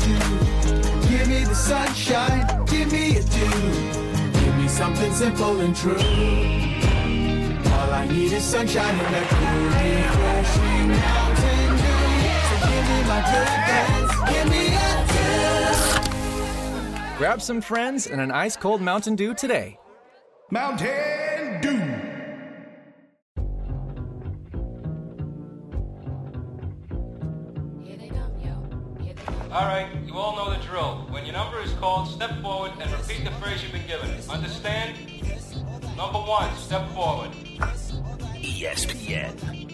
two. Give me the sunshine, give me a dew. Give me something simple and true. All I need is sunshine and a cool, refreshing Mountain Dew. So give me my good friends, give me a dew. Grab some friends and an ice-cold Mountain Dew today. Mountain Dew. All right, you all know the drill. When your number is called, step forward and repeat the phrase you've been given. Understand? Number one, step forward. ESPN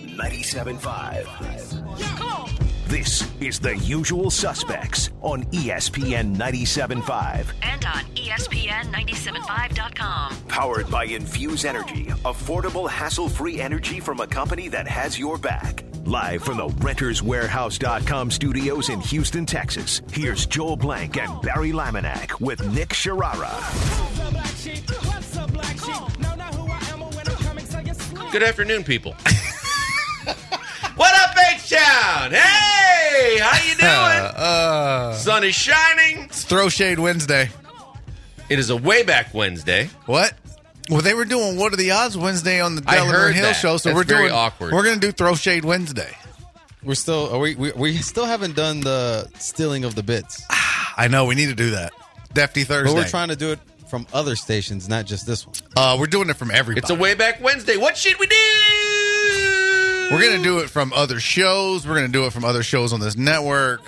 97.5. This is The Usual Suspects on ESPN 97.5. And on ESPN975.com. Powered by Infuse Energy, affordable, hassle-free energy from a company that has your back. Live from the RentersWarehouse.com studios in Houston, Texas, here's Joel Blank and Barry Laminack with Nick Sharara. Good afternoon, people. What up, H-Town? Hey, how you doing? Sun is shining. It's Throw Shade Wednesday. It is a way back Wednesday. What? Well, they were doing What Are the Odds Wednesday on the I Delaware heard Hill that. show, so That's we're very doing awkward. We're going to do Throw Shade Wednesday. We're still we still haven't done the stealing of the bits. I know we need to do that. Defty Thursday. But we're trying to do it from other stations, not just this one. We're doing it from everybody. It's a way back Wednesday. What should we do? We're going to do it from other shows. We're going to do it from other shows on this network.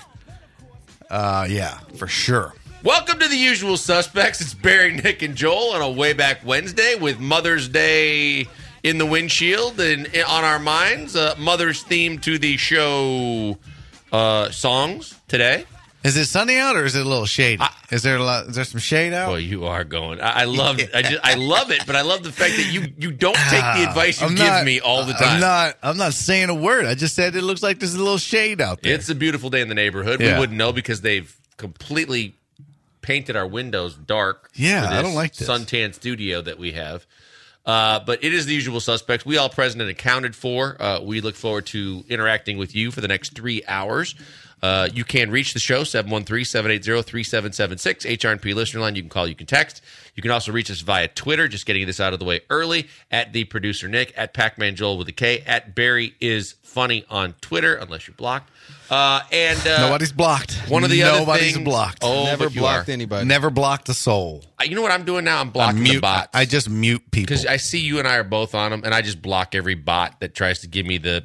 Yeah, for sure. Welcome to The Usual Suspects. It's Barry, Nick, and Joel on a way back Wednesday with Mother's Day in the windshield and on our minds. Mother's theme to the show songs today. Is it sunny out or is it a little shady? Is there some shade out? Well, you are going. I love it. I love it, but I love the fact that you don't take the advice you give me all the time. I'm not saying a word. I just said it looks like there's a little shade out there. It's a beautiful day in the neighborhood. Yeah. We wouldn't know because they've completely painted our windows dark. Yeah, for this I don't like this suntan studio that we have. But it is The Usual Suspects. We all present and accounted for. We look forward to interacting with you for the next 3 hours. You can reach the show, 713-780-3776, HRNP listener line. You can call, you can text. You can also reach us via Twitter, just getting this out of the way early, at the producer Nick, at Pac-Man Joel with a K, at Barry is funny on Twitter, unless you're blocked. Nobody's blocked. One of the other Nobody's things, blocked. Oh, Never blocked anybody. Never blocked a soul. You know what I'm doing now? I'm blocking mute, the bots. I just mute people. Because I see you and I are both on them, and I just block every bot that tries to give me the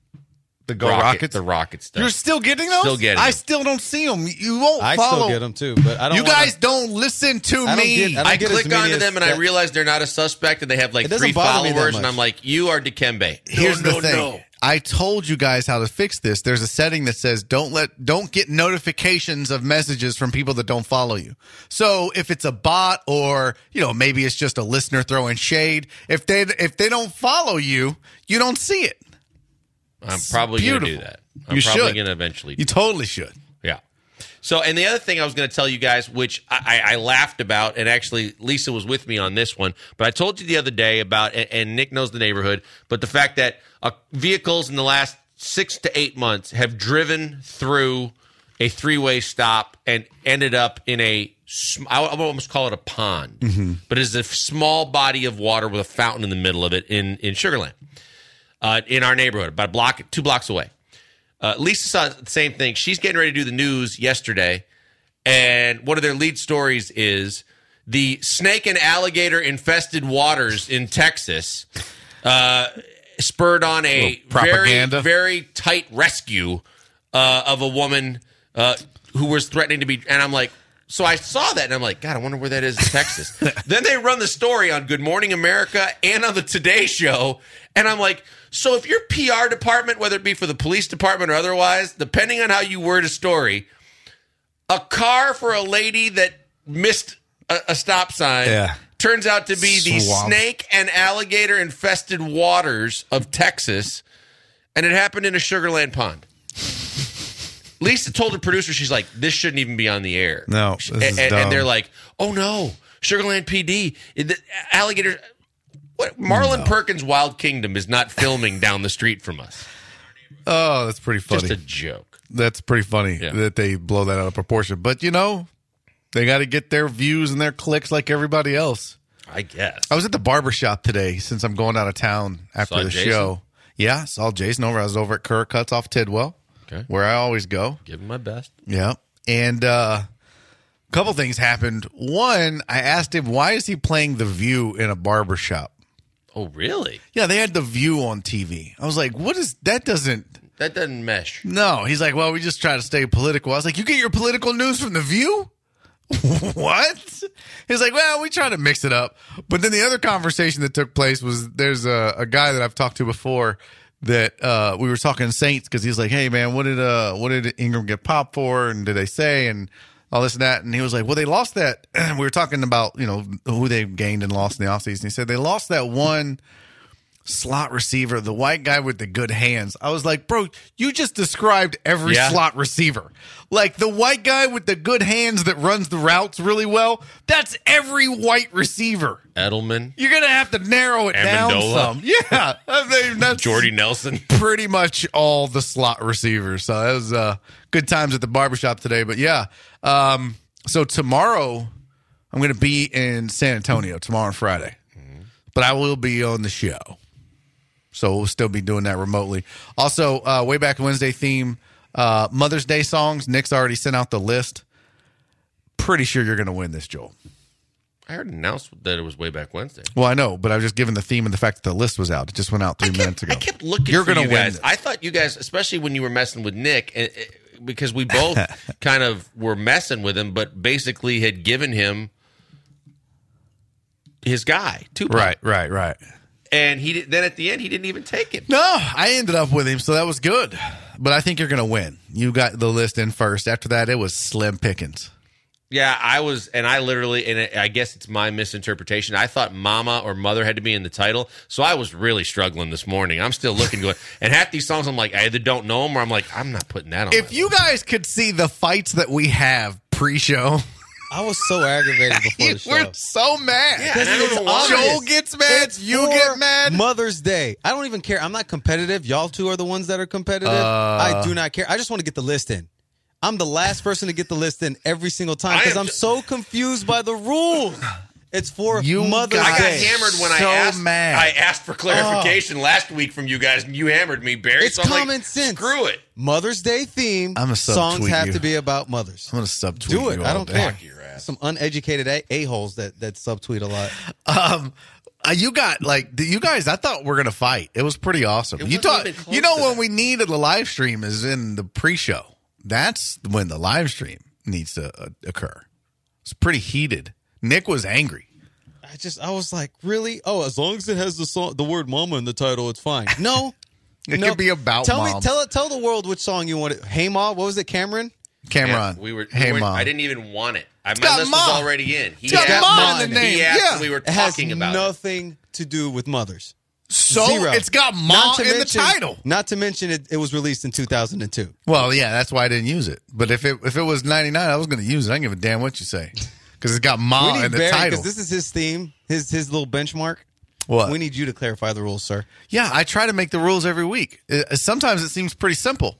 Go Rockets? The rocket stuff. You're still getting those? Still getting I them. still don't see them. You won't I follow. still get them too, but I don't. You guys don't listen to me. I get as click many onto as them and I realize they're not a suspect and they have like It doesn't 3 bother me that followers and much. I'm like, you are Dikembe. Here's no, the thing. I told you guys how to fix this. There's a setting that says don't get notifications of messages from people that don't follow you. So if it's a bot or, maybe it's just a listener throwing shade, if they don't follow you, you don't see it. I'm probably going to do beautiful. that. I'm You probably should. going to eventually do You totally should. Yeah. So, and the other thing I was going to tell you guys, which I laughed about, and actually Lisa was with me on this one, but I told you the other day about, and Nick knows the neighborhood, but the fact that vehicles in the last 6 to 8 months have driven through a 3-way stop and ended up in I would almost call it a pond, but it's a small body of water with a fountain in the middle of it in Sugar Land, in our neighborhood, about 2 blocks away. Lisa saw the same thing. She's getting ready to do the news yesterday, and one of their lead stories is the snake and alligator infested waters in Texas spurred on a very, very tight rescue of a woman who was threatening to be. And I'm like, so I saw that, and I'm like, God, I wonder where that is in Texas. Then they run the story on Good Morning America and on the Today Show, and I'm like, so if your PR department, whether it be for the police department or otherwise, depending on how you word a story, a car for a lady that missed a stop sign turns out to be the snake and alligator infested waters of Texas, and it happened in a Sugar Land pond. Lisa told the producer, she's like, this shouldn't even be on the air. No, this is dumb. And they're like, oh no, Sugar Land PD, the alligators. What? Marlon Perkins' Wild Kingdom is not filming down the street from us. Oh, that's pretty funny. Just a joke. That's pretty funny that they blow that out of proportion. But, you know, they got to get their views and their clicks like everybody else. I guess. I was at the barbershop today since I'm going out of town after Saw the Jason? show. Yeah, saw Jason over. I was over at Kerr Cuts off Tidwell, where I always go. Give him my best. Yeah. And a couple things happened. One, I asked him, why is he playing The View in a barbershop? Oh, really? Yeah, they had The View on TV. I was like, what is that? That doesn't mesh. No. He's like, well, we just try to stay political. I was like, you get your political news from The View? What? He's like, well, we try to mix it up. But then the other conversation that took place was there's a guy that I've talked to before that we were talking Saints because he's like, hey, man, what did Ingram get popped for? And did they say? And all this and that. And he was like, well, they lost that. We were talking about, you know, who they gained and lost in the offseason. He said they lost that one slot receiver, the white guy with the good hands. I was like, bro, you just described every slot receiver. Like the white guy with the good hands that runs the routes really well. That's every white receiver. Edelman. You're going to have to narrow it down some. Yeah. I mean, that's Jordy Nelson. pretty much all the slot receivers. So that was good times at the barbershop today. But yeah. So tomorrow I'm going to be in San Antonio tomorrow and Friday. But I will be on the show. So we'll still be doing that remotely. Also, way back Wednesday theme, Mother's Day songs. Nick's already sent out the list. Pretty sure you're going to win this, Joel. I heard announced that it was way back Wednesday. Well, I know, but I was just giving the theme and the fact that the list was out. It just went out 3 minutes ago. I kept looking you're for gonna you guys. win this. I thought you guys, especially when you were messing with Nick, because we both kind of were messing with him, but basically had given him his guy, Tupac. Right. And then at the end, he didn't even take him. No, I ended up with him, so that was good. But I think you're going to win. You got the list in first. After that, it was slim pickings. Yeah, I was, and I literally, and I guess it's my misinterpretation. I thought Mama or Mother had to be in the title, so I was really struggling this morning. I'm still looking going, and half these songs I'm like, I either don't know them or I'm like, I'm not putting that on. If you guys could see the fights that we have pre-show. I was so aggravated before the show. We're so mad. Yeah, and I don't know why. Joel gets mad. It's You for get mad. Mother's Day. I don't even care. I'm not competitive. Y'all two are the ones that are competitive. I do not care. I just want to get the list in. I'm the last person to get the list in every single time because I'm so confused by the rules. It's for Mother's I got Day. hammered when I asked for clarification last week from you guys, and you hammered me, Barry. It's so I'm common like, sense. Screw it. Mother's Day theme. I'm a songs subtweet have you. to be about mothers. I'm going to subtweet Do it. you I all don't day. care. Fuck your ass. Some uneducated a-holes that subtweet a lot. You got you guys. I thought we're gonna fight. It was pretty awesome. It You wasn't thought even close you know to when that. we needed a live stream is in the pre-show. That's when the live stream needs to occur. It's pretty heated. Nick was angry. I was like, really? Oh, as long as it has the word "mama" in the title, it's fine. No, It could be about tell mom. Tell the world which song you wanted. Hey Ma, what was it? Cameron. Cameron. Yeah, we were. Hey, Mom. Mom. I didn't even want it. My got list Ma. was already in. He It's got asked, Ma in the name. He asked Yeah. and we were It has talking about it. nothing to do with mothers. So Zero. it's got mom in the title. Not to mention it was released in 2002. Well, yeah, that's why I didn't use it. But if it was 99, I was going to use it. I don't give a damn what you say because it's got We mom need in the Barry, title. because this is his theme, his little benchmark. What? We need you to clarify the rules, sir. Yeah, I try to make the rules every week. Sometimes it seems pretty simple.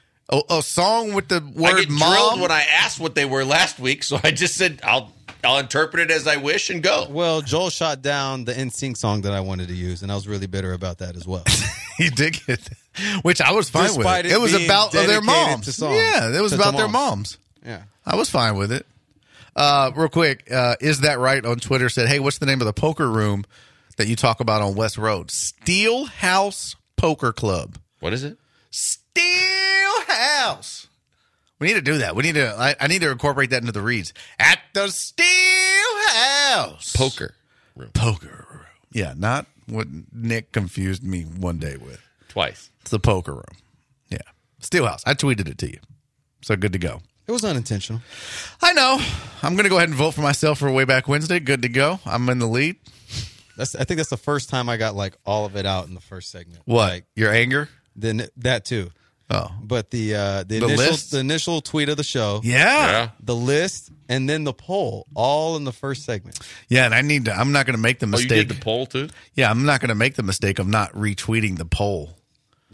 A song with the I word get mom. drilled when I asked what they were last week, so I just said I'll interpret it as I wish and go. Well, Joel shot down the NSYNC song that I wanted to use, and I was really bitter about that as well. He did get that, which I was fine Despite with. it It was being about their dedicated moms. to songs. Yeah, it was To about their moms. moms. Yeah. I was fine with it. Real quick, Is That Right on Twitter said, hey, what's the name of the poker room that you talk about on West Road? Steel House Poker Club. What is it? Steel House. We need to do that. We need to. I need to incorporate that into the reads. At the Steel House. Poker room. Poker room. Yeah, not what Nick confused me one day with. Twice. It's the poker room. Yeah. Steel House. I tweeted it to you. So good to go. It was unintentional. I know. I'm going to go ahead and vote for myself for Way Back Wednesday. Good to go. I'm in the lead. I think that's the first time I got like all of it out in the first segment. What? Like, Your anger? then that too. Oh. But the list? initial tweet of the show, Yeah. the list, and then the poll, all in the first segment. Yeah, and I'm not going to make the Oh, you mistake. did the poll too? Yeah, I'm not going to make the mistake of not retweeting the poll.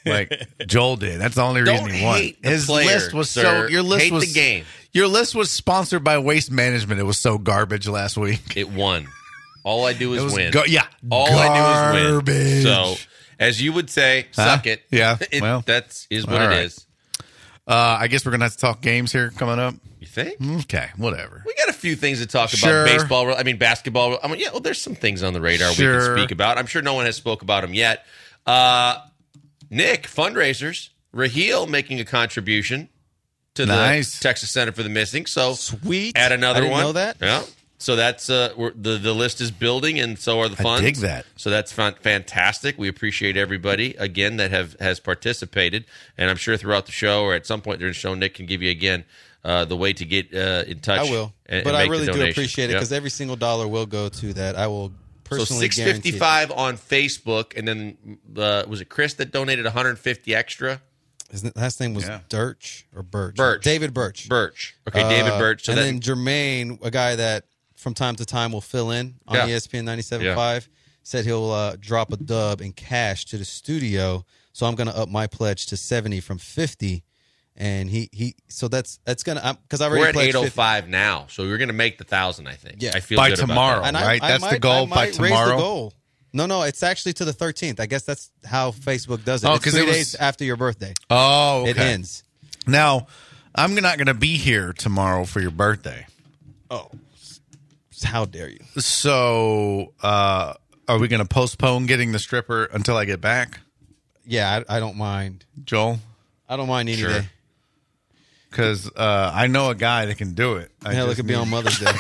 like Joel did. That's the only reason Don't he won. hate the His player, list was sir. your list Hate was the game. Your list was sponsored by Waste Management. It was so garbage last week. It won. All I do It is was win. All I do is win. garbage. So, as you would say, suck it. Yeah, well, that's what all it right. is. I guess we're gonna have to talk games here coming up. You think? Okay, whatever. We got a few things to talk Sure. about. Baseball. I mean, basketball. I mean, yeah. Well, there's some things on the radar we Sure. can speak about. I'm sure no one has spoke about them yet. Nick, fundraisers. Raheel making a contribution to Nice. the Texas Center for the Missing. So Sweet. add another I didn't one. know that. Yeah. So that's the list is building, and so are the I funds. dig that. So that's fantastic. We appreciate everybody again that has participated, and I'm sure throughout the show or at some point during the show, Nick can give you again the way to get in touch. I will, and but I make the really do donation. appreciate it Yep. because every single dollar will go to that. I will So personally guarantee it. $6.55 on Facebook, and then was it Chris that donated $150 extra? His last name was Yeah. Dirch or Birch? Birch. David Birch. Birch. Okay, David Birch. So and that, then Jermaine, a guy that from time to time will fill in on Yeah. ESPN 97.5, said he'll drop a dub in cash to the studio. So I'm going to up my pledge to 70 from 50. And he so that's going to, because I already we're at pledged 805 now, so we're going to make the 1,000. I think. Yeah. I feel By good about tomorrow. that. And Right? That's the goal, by Raise tomorrow? the goal. No, it's actually to the 13th. I guess that's how Facebook does it. Oh, It's 'cause 3 it was- days after your birthday. Oh, okay. It ends. Now, I'm not going to be here tomorrow for your birthday. Oh, how dare you? So, are we going to postpone getting the stripper until I get back, Yeah, I don't mind. Joel? I don't mind any Sure. day. Because I know a guy that can do it. Hell, it could be on Mother's Day.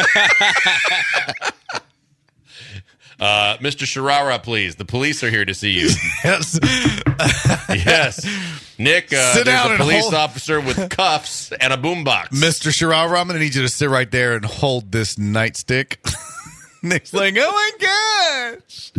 Mr. Sharara, please. The police are here to see you. Yes. Yes. Nick, Sit there's down a and police hold- officer with cuffs and a boombox. Mr. Sharara, I'm going to need you to sit right there and hold this nightstick. Nick's like, oh my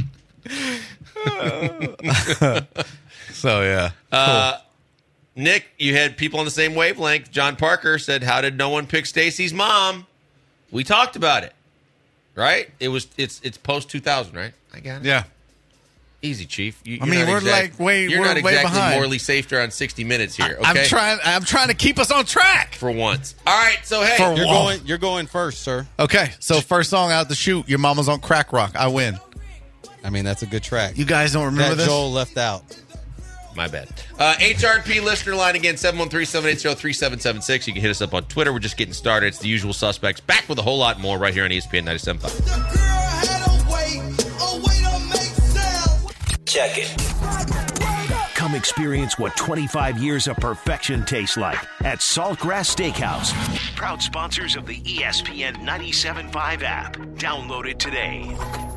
gosh. So, yeah. Nick, you had people on the same wavelength. John Parker said, how did no one pick Stacy's mom? We talked about it. Right? It's post 2000, right? I got it. Yeah. Easy, Chief. You're I mean, not we're exact- like way- You're we're not way exactly behind. morally safe on 60 Minutes here. Okay, I'm trying to keep us on track. for once. All right, so hey, For You're going first, sir. Okay, so first song out the chute, Your Mama's on Crack Rock. I win. I mean, that's a good track. You guys don't remember that this? Joel left out. my bad. HRP listener line again, 713-780-3776. You can hit us up on Twitter. We're just getting started. It's the usual suspects. Back with a whole lot more right here on ESPN 97.5. Check it. Come experience what 25 years of perfection tastes like at Saltgrass Steakhouse. Proud sponsors of the ESPN 97.5 app. Download it today.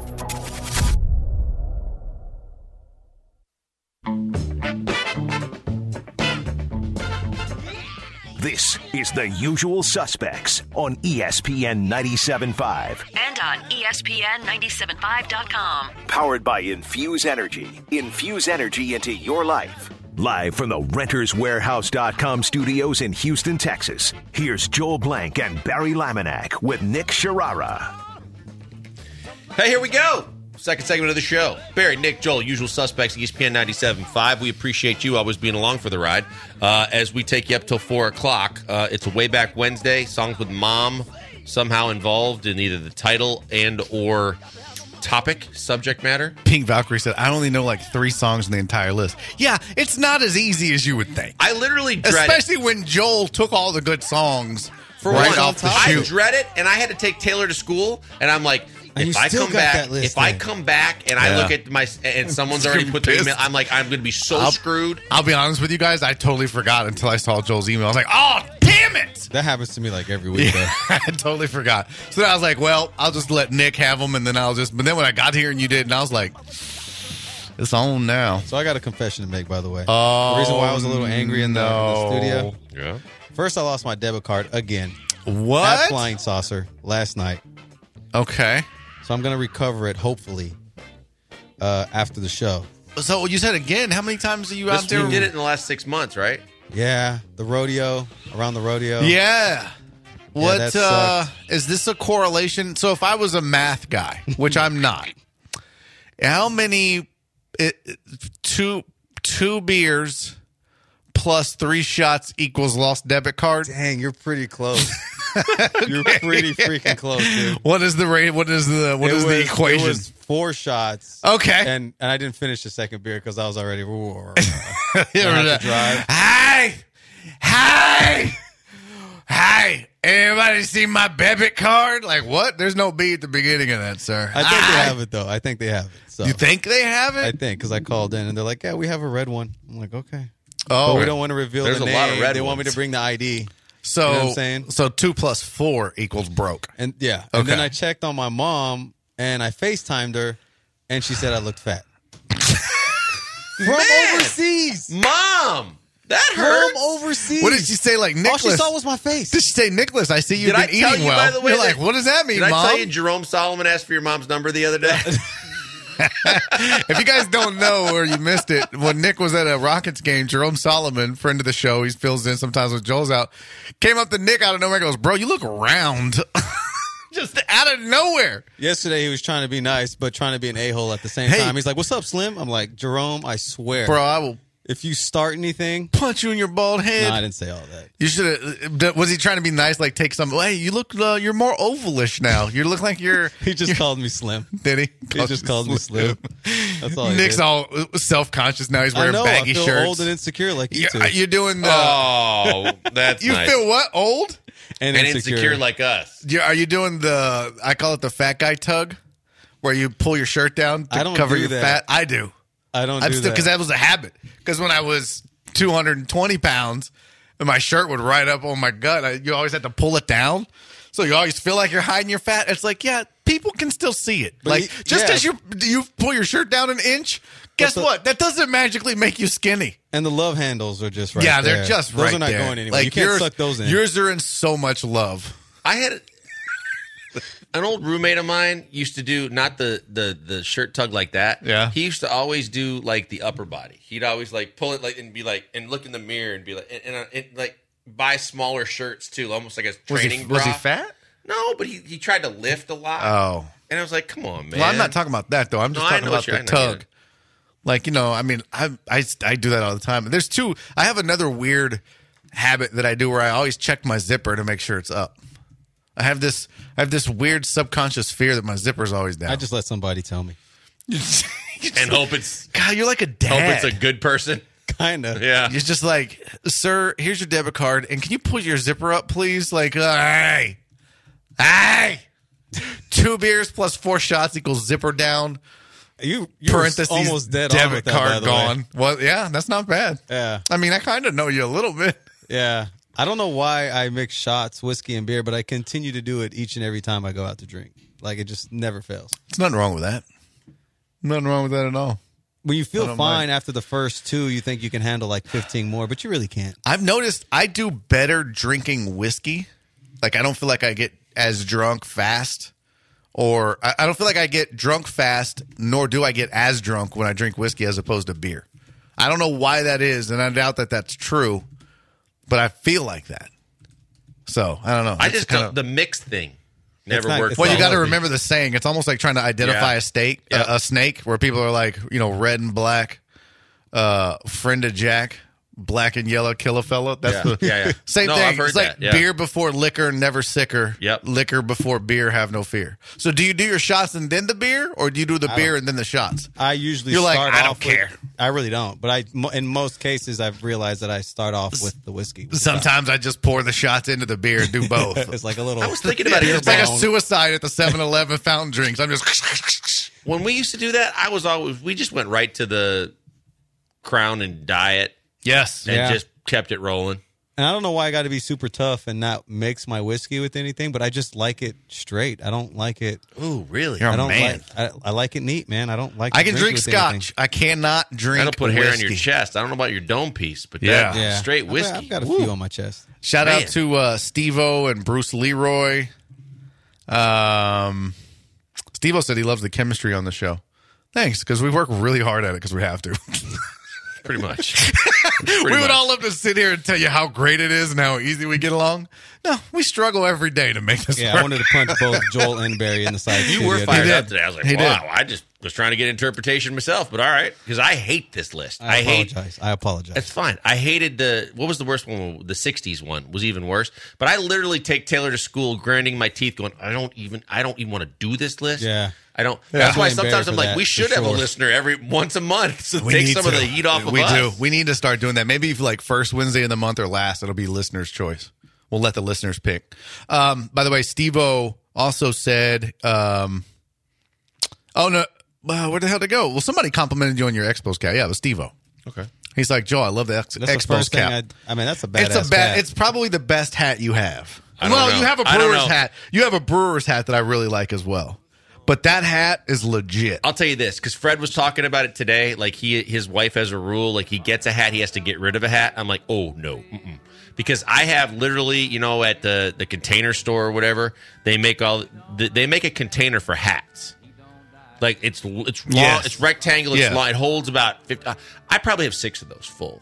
This is The Usual Suspects on ESPN 97.5. And on ESPN975.com. Powered by Infuse Energy. Infuse energy into your life. Live from the RentersWarehouse.com studios in Houston, Texas. Here's Joel Blank and Barry Laminack with Nick Sharara. Hey, here we go. Second segment of the show. Barry, Nick, Joel, usual suspects, ESPN 97.5. We appreciate you always being along for the ride as we take you up till 4 o'clock. It's a Way Back Wednesday. Songs with Mom somehow involved in either the title and or topic, subject matter. Pink Valkyrie said, I only know like 3 songs in the entire list. Yeah, it's not as easy as you would think. I literally dread Especially when Joel took all the good songs For right one, off the I shoot. dread it, and I had to take Taylor to school, and I'm like, And if you I still come got back, that list if I there. come back and I Yeah. look at my and someone's He's already gonna put be their email, pissed. I'm like, I'm going to be so I'll- screwed. I'll be honest with you guys, I totally forgot until I saw Joel's email. I was like, oh, damn it! That happens to me like every week. Yeah, I totally forgot. So then I was like, well, I'll just let Nick have them, and then but then when I got here and you did, and I was like, it's on now. So I got a confession to make, by the way. Oh, The reason why I was a little angry in the studio. Yeah. First, I lost my debit card again at What? Flying Saucer last night. Okay. So I'm going to recover it, hopefully, after the show. So you said again, how many times are you out This, there? you did it in the last 6 months, right? Yeah, the rodeo, around the rodeo. Yeah. What that sucked. is this a correlation? So if I was a math guy, which I'm not, how many two 2 beers plus 3 shots equals lost debit card. Dang, you're pretty close. You're pretty freaking close, dude. What is the rate? What is the equation? It was 4 shots. Okay. And I didn't finish the second beer because I was already drive. Hey, anybody see my debit card? Like, what? There's no B at the beginning of that, sir. I think they have it, though. I think they have it. So. You think they have it? I think, because I called in, and they're like, yeah, we have a red one. I'm like, okay. Oh. But we don't want to reveal There's the a name. lot of red They want me ones. to bring the ID. So, you know what I'm saying? So 2 plus 4 equals broke. And yeah. Okay. And then I checked on my mom, and I FaceTimed her, and she said I looked fat. From overseas. Mom, that From hurts. overseas. What did she say? Like, Nicholas? All she saw was my face. Did she say, Nicholas, I see you've Did I been tell eating you, well. by the way, You're like, that- what does that mean, Did Mom? I tell you Jerome Solomon asked for your mom's number the other day? If you guys don't know or you missed it, when Nick was at a Rockets game, Jerome Solomon, friend of the show, he fills in sometimes when Joel's out, came up to Nick out of nowhere and goes, bro, you look round. Just out of nowhere. Yesterday, he was trying to be nice, but trying to be an a-hole at the same Hey. time. He's like, what's up, Slim? I'm like, Jerome, I swear. Bro, I will If you start anything. punch you in your bald head. No, I didn't say all that. You should have. Was he trying to be nice? Like take some. Hey, you look. You're more ovalish now. You look like you're. He just called me Slim. Did he? He just called me Slim. That's all he Nick's did. all self-conscious now. He's I wearing know, baggy I feel shirts. old and insecure like you two. You're doing the. Oh, that's you nice. feel what? Old? and insecure like us. Are you doing the? I call it the fat guy tug, where you pull your shirt down to I don't cover do your that. fat. I do. I don't do that. Because that was a habit. Because when I was 220 pounds and my shirt would ride up on my gut, you always had to pull it down. So you always feel like you're hiding your fat. It's like, yeah, people can still see it. But Like, just yeah. as you pull your shirt down an inch, guess what? That doesn't magically make you skinny. And the love handles are just right yeah, there. they're just those right are not there. going anywhere. You can't suck those in. Yours are in so much love. I had an old roommate of mine used to do not the shirt tug like that. Yeah. He used to always do like the upper body. He'd always like pull it like and be like and look in the mirror and be like and like buy smaller shirts too, almost like a training bra. Was he fat? No, but he tried to lift a lot. Oh. And I was like, come on, man. Well, I'm not talking about that though. I'm just No, I talking know about what the you're- I know, tug. Like, I mean, I do that all the time. There's two. I have another weird habit that I do where I always check my zipper to make sure it's up. I have this weird subconscious fear that my zipper's always down. I just let somebody tell me. And hope it's God, you're like a dad. hope it's a good person. Kind of. Yeah. You're just like, sir, here's your debit card, and can you pull your zipper up, please? Like, hey, 2 beers plus 4 shots equals zipper down. You were Parentheses, almost dead on debit with that, card by the gone. way. Well, yeah, that's not bad. Yeah. I mean, I kind of know you a little bit. Yeah. I don't know why I mix shots, whiskey, and beer, but I continue to do it each and every time I go out to drink. Like, it just never fails. There's nothing wrong with that. Nothing wrong with that at all. When you I feel don't fine mind. after the first 2, you think you can handle like 15 more, but you really can't. I've noticed I do better drinking whiskey. Like, I don't feel like I get as drunk fast. Or I don't feel like I get drunk fast, nor do I get as drunk when I drink whiskey as opposed to beer. I don't know why that is, and I doubt that that's true, but I feel like that. So, I don't know. I It's just kind don't, of, the mixed thing never not- worked. it's well, for you me. got to remember the saying. It's almost like trying to identify Yeah. a snake, where people are like, red and black, friend of Jack, black and yellow, kill a fella. That's Yeah. the Yeah. same No, thing. I've heard It's like that. Yeah. beer before liquor, never sicker. Yep. Liquor before beer, have no fear. So do you do your shots and then the beer, or do you do the beer and then the shots? I usually You're like, start I don't off care. I really don't. But in most cases, I've realized that I start off with the whiskey. with the Sometimes I just pour the shots into the beer and do both. shot. It's like a little. I was thinking about it. It's like a bong. suicide at the 7-Eleven fountain drinks. I'm just When we used to do that, we just went right to the Crown and Diet yes. and Yeah. just kept it rolling. And I don't know why I got to be super tough and not mix my whiskey with anything, but I just like it straight. I don't like it. Ooh, really? You're I a don't man. I like it neat, man. I don't like. I to can drink with scotch. anything. I cannot drink. That'll put hair on whiskey. your chest. I don't know about your dome piece, but Yeah. that Yeah, straight whiskey. I've got a Woo. few on my chest. Shout Man. out to Steve-O and Bruce Leroy. Steve-O said he loves the chemistry on the show. Thanks, because we work really hard at it because we have to. Pretty much. We would all love to sit here and tell you how great it is and how easy we get along. No, we struggle every day to make this Yeah, work. I wanted to punch both Joel and Barry in the side. You were fired up today. I was like, He wow, did. I just was trying to get interpretation myself, but all right. Because I hate this list. I apologize. It's fine. I hated what was the worst one? The 60s one was even worse. But I literally take Taylor to school, grinding my teeth, going, I don't even want to do this list. Yeah. I don't. Yeah. That's why I blame sometimes Barry I'm for like, that, we should for have a sure. listener once a month to We take need some to. of the heat off of we us. do. We need to start doing that. Maybe if like first Wednesday of the month or last, it'll be listener's choice. We'll let the listeners pick. By the way, Steve-O also said, oh, no, where the hell did it go? Well, somebody complimented you on your Expos cap. Yeah, it was Steve-O. Okay. He's like, Joe, I love the That's the Expos first thing cap. I mean, that's a badass It's hat. It's probably the best hat you have. I don't know. You have a I don't Brewers know. hat. You have a Brewers hat that I really like as well. But that hat is legit. I'll tell you this, because Fred was talking about it today. Like his wife has a rule, like he gets a hat, he has to get rid of a hat. I'm like, oh no, because I have literally, at the Container Store or whatever, they make a container for hats. Like it's long, Yes. it's rectangular, Yeah. it's long, it holds about 50. I probably have 6 of those full.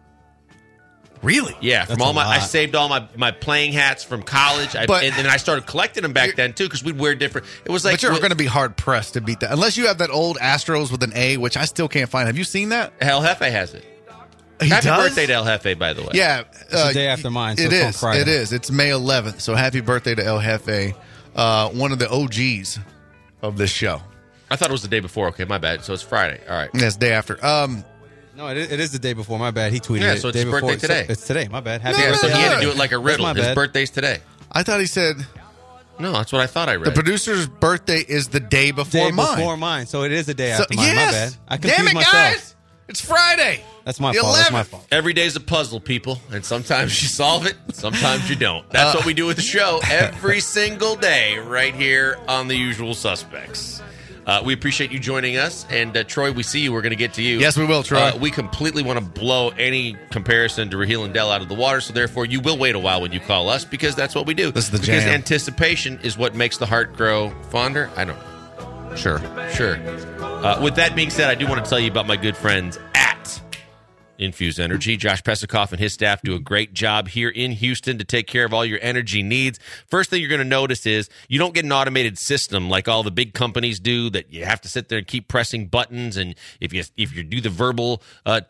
Really? Yeah, from That's all a my, I lot. saved all my playing hats from college, But- and then I started collecting them back then too, because we'd wear different. It was like, But you're going to be hard pressed to beat that. Unless you have that old Astros with an A, which I still can't find. Have you seen that? El Jefe has it. He Happy does? birthday to El Jefe, by the way. Yeah. the day after mine, so it it's on is. Friday. It is. It's May 11th. So happy birthday to El Jefe, one of the OGs of this show. I thought it was the day before. Okay, my bad. So it's Friday. All right. Yes, day after. No, it is the day before. My bad. He tweeted Yeah, it. so it's day his birthday before. today. So it's today. My bad. Happy Yeah, Yeah, so birthday. he had to do it like a riddle. my His bad. birthday's today. I thought he said No, that's what I thought I read. the producer's birthday is the day before Day mine. before mine. So it is the day So- after mine. yes. My bad. I confused Damn it, myself. guys! It's Friday. That's my The fault. That's my 11th. fault. Every day's a puzzle, people, and sometimes you solve it, sometimes you don't. That's what we do with the show every single day right here on The Usual Suspects. We appreciate you joining us, and Troy, we see you. We're going to get to you. Yes, we will, Troy. We completely want to blow any comparison to Raheel and Dell out of the water, so therefore you will wait a while when you call us, because that's what we do. This is the because jam. anticipation is what makes the heart grow fonder. I don't know. Sure. With that being said, I do want to tell you about my good friends at Infuse Energy. Josh Pesikoff and his staff do a great job here in Houston to take care of all your energy needs. First thing you're going to notice is you don't get an automated system like all the big companies do, that you have to sit there and keep pressing buttons, and if you do the verbal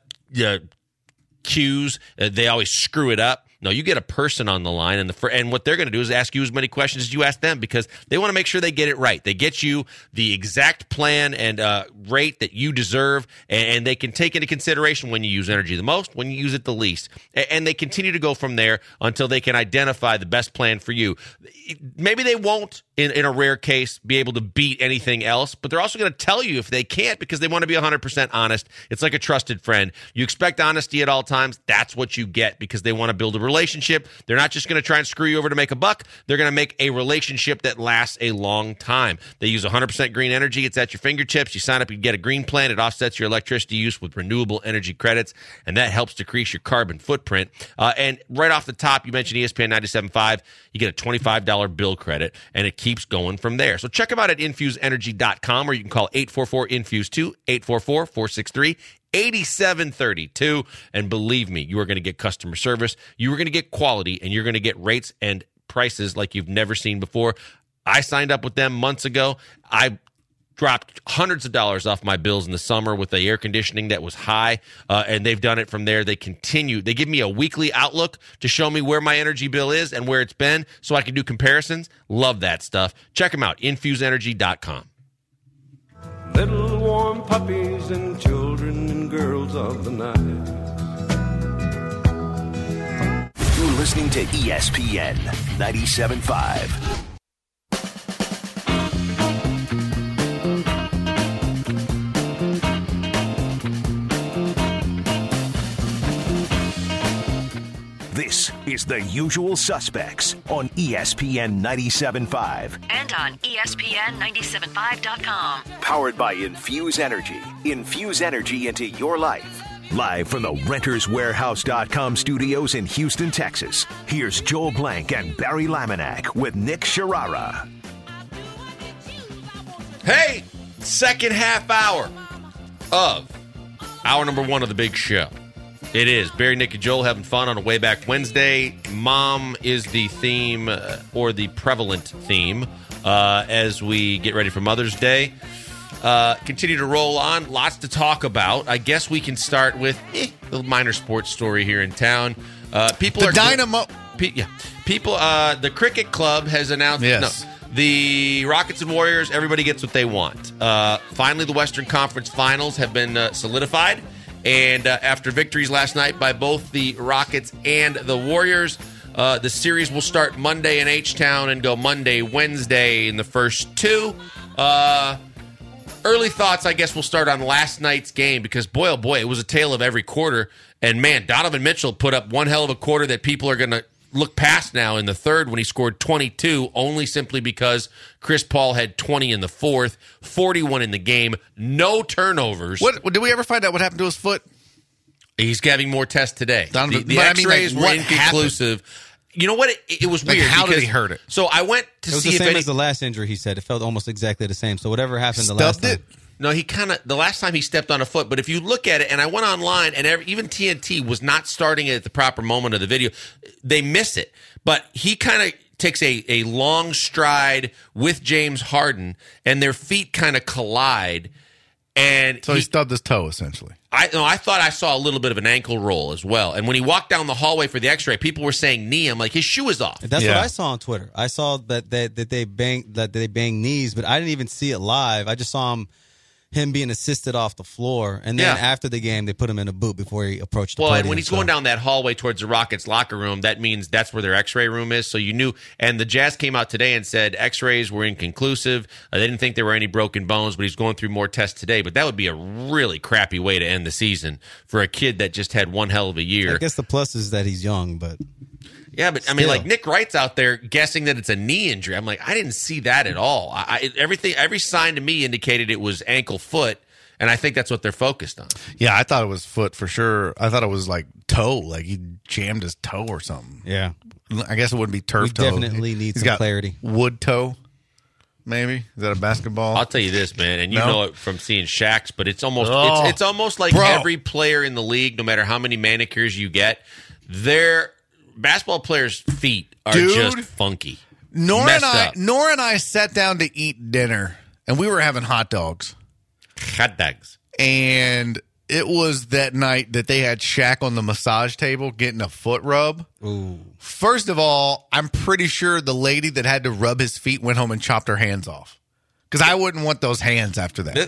cues, they always screw it up. No, you get a person on the line, and what they're going to do is ask you as many questions as you ask them, because they want to make sure they get it right. They get you the exact plan and rate that you deserve, and they can take into consideration when you use energy the most, when you use it the least. And they continue to go from there until they can identify the best plan for you. Maybe they won't, in a rare case, be able to beat anything else, but they're also going to tell you if they can't, because they want to be 100% honest. It's like a trusted friend. You expect honesty at all times. That's what you get, because they want to build a relationship. They're not just going to try and screw you over to make a buck. They're going to make a relationship that lasts a long time. They use 100% green energy. It's at your fingertips. You sign up, you get a green plan. It offsets your electricity use with renewable energy credits, and that helps decrease your carbon footprint. And right off the top, you mentioned ESPN 97.5. You get a $25 bill credit, and it keeps going from there. So check them out at infuseenergy.com, or you can call 844-INFUSE-2, 844-463-8732. And believe me, you are going to get customer service, you are going to get quality, and you're going to get rates and prices like you've never seen before. I signed up with them months ago. I dropped hundreds of dollars off my bills in the summer with the air conditioning that was high, and they've done it from there. They continue. They give me a weekly outlook to show me where my energy bill is and where it's been, so I can do comparisons. Love that stuff. Check them out, infuseenergy.com. Little warm puppies and children and girls of the night. You're listening to ESPN 97.5. This is The Usual Suspects on ESPN 97.5. And on ESPN975.com. Powered by Infuse Energy. Infuse energy into your life. Live from the RentersWarehouse.com studios in Houston, Texas. Here's Joel Blank and Barry Laminack with Nick Sharara. Hey, second half hour of Hour number 1 of the big show. It is Barry, Nick, and Joel having fun on a Way Back Wednesday. Mom is the theme, or the prevalent theme, as we get ready for Mother's Day. Continue to roll on. Lots to talk about. I guess we can start with the minor sports story here in town. People are Dynamo. People. The cricket club has announced. Yes. No, the Rockets and Warriors. Everybody gets what they want. Finally, the Western Conference Finals have been solidified, and after victories last night by both the Rockets and the Warriors, the series will start Monday in H-Town and go Monday, Wednesday in the first 2. Early thoughts, I guess, will start on last night's game because, boy, oh boy, it was a tale of every quarter. And, man, Donovan Mitchell put up one hell of a quarter that people are going to look past now in the third when he scored 22, only simply because Chris Paul had 20 in the fourth, 41 in the game, no turnovers. What did we ever find out what happened to his foot? He's having more tests today. Donovan, the X-rays were inconclusive. Happened? You know what? It was weird. How did he hurt it? So I went to see if the same as the last injury. He said it felt almost exactly the same. So whatever happened the last time. No, the last time he stepped on a foot. But if you look at it, and I went online, and even TNT was not starting it at the proper moment of the video. They miss it. But he kind of takes a long stride with James Harden, and their feet kind of collide. And so he stubbed his toe, essentially. I thought I saw a little bit of an ankle roll as well. And when he walked down the hallway for the X-ray, people were saying knee. I'm like, his shoe is off. That's what I saw on Twitter. I saw that they bang knees, but I didn't even see it live. I just saw him being assisted off the floor, and then after the game, they put him in a boot before he approached the podium. And when he's going down that hallway towards the Rockets locker room, that means that's where their X-ray room is. So you knew. And the Jazz came out today and said X-rays were inconclusive. They didn't think there were any broken bones, but he's going through more tests today. But that would be a really crappy way to end the season for a kid that just had one hell of a year. I guess the plus is that he's young, but... Yeah, but I mean, like Nick Wright's out there guessing that it's a knee injury. I'm like, I didn't see that at all. Every sign to me indicated it was ankle foot. And I think that's what they're focused on. Yeah, I thought it was foot for sure. I thought it was like toe, like he jammed his toe or something. Yeah. I guess it wouldn't be turf toe. We definitely need He's some clarity. Wood toe, maybe? Is that a basketball? I'll tell you this, man, and you know it from seeing Shaq's, but it's almost it's almost like every player in the league, no matter how many manicures you get, their basketball players' feet are just funky. Nora and I sat down to eat dinner, and we were having hot dogs. Hot dogs. And it was that night that they had Shaq on the massage table getting a foot rub. Ooh. First of all, I'm pretty sure the lady that had to rub his feet went home and chopped her hands off. Because I wouldn't want those hands after that.